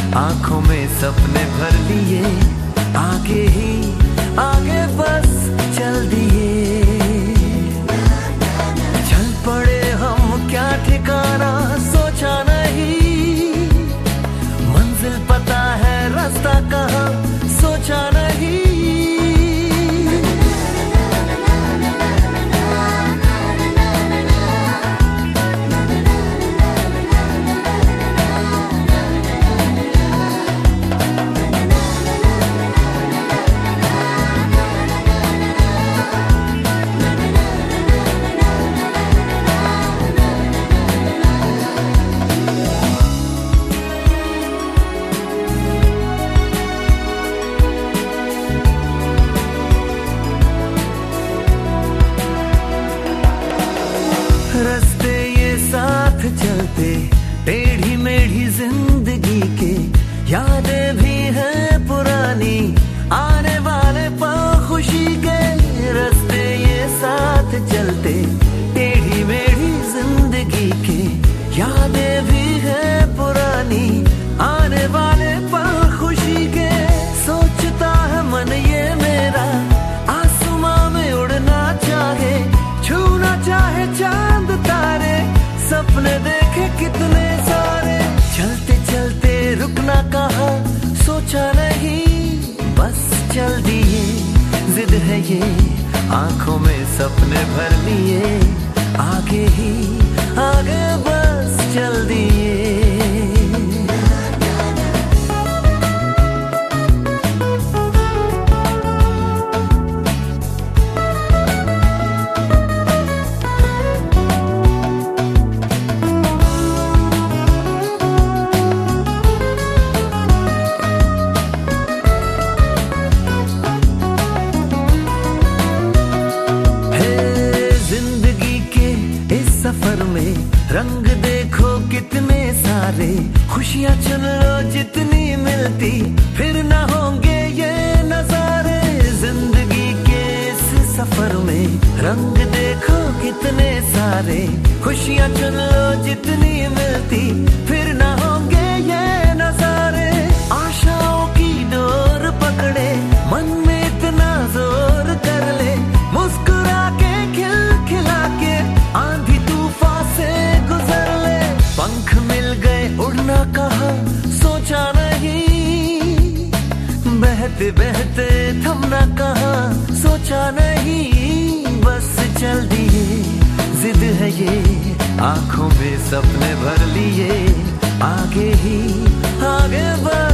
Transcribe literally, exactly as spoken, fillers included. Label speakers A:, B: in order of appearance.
A: आंखों में सपने भर लिए, आगे ही आगे बस चल दिए। चल पड़े हम क्या ठिकाना सोचा नहीं, मंजिल पता है रास्ता कहाँ सोचा नहीं। रास्ते ये साथ चलते, टेढ़ी मेढ़ी जिंदगी के यादें भी हैं पुरानी, आने वाले पल खुशी के। रास्ते ये साथ चलते, टेढ़ी मेढ़ी जिंदगी के यादें भी हैं पुरानी, आने वाले पल खुशी के। सोचता है मन ये मेरा आसमां में उड़ना चाहे, छूना चाहे चांद तारे, सपने देखे कितने सारे। चलते चलते रुकना कहा सोचा नहीं, बस चल दिए। जिद है ये आंखों में सपने भर लिए, आगे ही आगे बस चल दिए। सफर में रंग देखो कितने सारे, खुशियाँ चुन लो जितनी मिलती, फिर ना होंगे ये नजारे। जिंदगी के इस सफर में रंग देखो कितने सारे, खुशियाँ चुन लो जितनी मिलती, फिर ना होंगे ये नजारे। आशाओं की डोर पकड़े, मन में इतना जोर कर ले, मुस्कुरा के खिल खिला के आंधी पंख मिल गए उड़ना कहा सोचा नहीं, बहते बहते थमना कहा सोचा नहीं, बस चल दिए। जिद है ये आंखों में सपने भर लिए, आगे ही आगे बढ़